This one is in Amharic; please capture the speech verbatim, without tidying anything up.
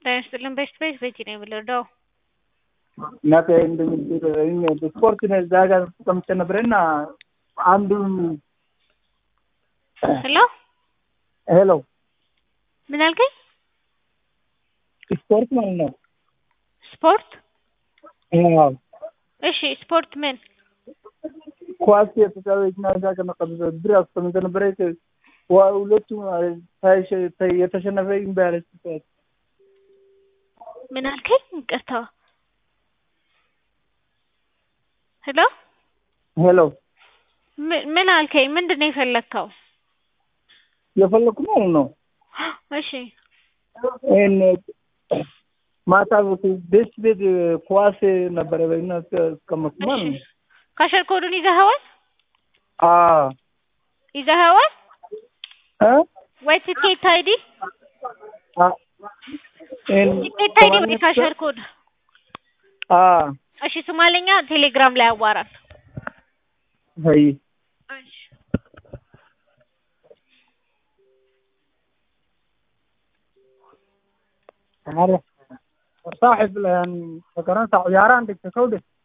ይስጥልን በስፔስ ቤት ነው የምልወደው እናቴ እንደዚህ ስፖርት ነው እዛ ጋር ተቀምጬ ነበርና አንዱ ሄሎ ሄሎ ምን አልከኝ? ስፖርት ማለት ነው። ስፖርት አዎ እሺ ስፖርት ምን ኳስ የተጫወተና እዛ ጋር መቀመጥ ድረስ ተቀምጬ ነበር ሁለቱም ታይሽ የተሸነፈ ይባላል ስፖርት ምን አልከኝ? ይቅርታ ሄሎ ሄሎ ምን አልከኝ? ምንድነው የፈለከው? የፈለኩት ማለት ነው እሺ እን ማታ ቤት ቤት ኳስ ነበር በእና ከመከማል እሺ ካሸር ኮዱን ይዘኸዋል? አዎ ይዘኸዋል? እ ወይ ትኬት አይዲ አ እን ትኬት አይዲ ወይ ካሸር ኮድ አ እሺ ሶማሌኛ ቴሌግራም ላይ አዋራን አይ እሺ عارف صاحب يعني فكران عياران دي كوده